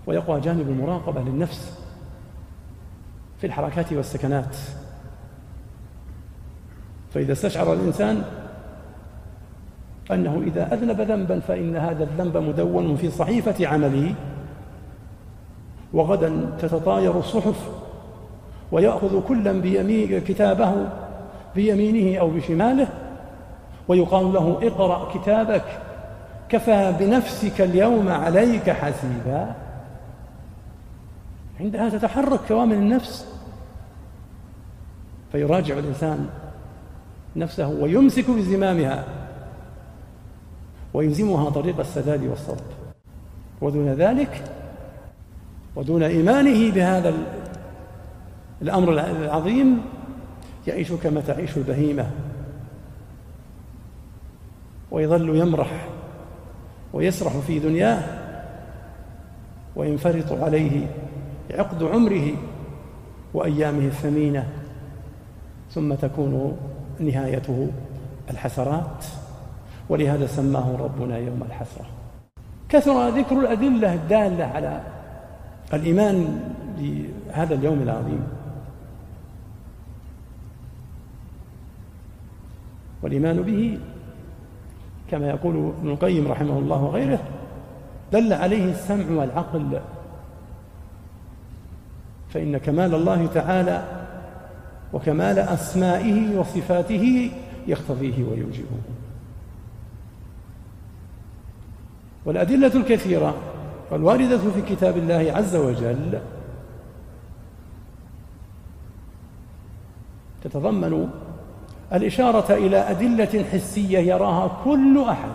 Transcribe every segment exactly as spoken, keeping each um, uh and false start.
ويقوى جانب المراقبة للنفس في الحركات والسكنات. فإذا استشعر الإنسان أنه إذا أذنب ذنبا فإن هذا الذنب مدون في صحيفة عمله، وغدا تتطاير الصحف ويأخذ كلا بيمين كتابه بيمينه أو بشماله ويقال له اقرأ كتابك كفى بنفسك اليوم عليك حسيبا، عندها تتحرك كوامن النفس، فيراجع الإنسان نفسه ويمسك بزمامها ويلزمها طريق السداد والصواب. ودون ذلك ودون إيمانه بهذا الأمر العظيم يعيش كما تعيش البهيمة، ويظل يمرح ويسرح في دنياه وينفرط عليه عقد عمره وأيامه الثمينة، ثم تكون نهايته الحسرات. ولهذا سماه ربنا يوم الحسرة. كثر ذكر الأدلة الدالة على الإيمان بهذا اليوم العظيم، والإيمان به كما يقول ابن القيم رحمه الله وغيره دل عليه السمع والعقل، فإن كمال الله تعالى وكمال أسمائه وصفاته يقتضيه ويوجبه. والأدلة الكثيرة والواردة في كتاب الله عز وجل تتضمن الإشارة إلى أدلة حسية يراها كل أحد،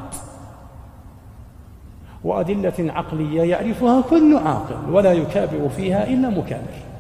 وأدلة عقلية يعرفها كل عاقل ولا يكابر فيها إلا مكابر.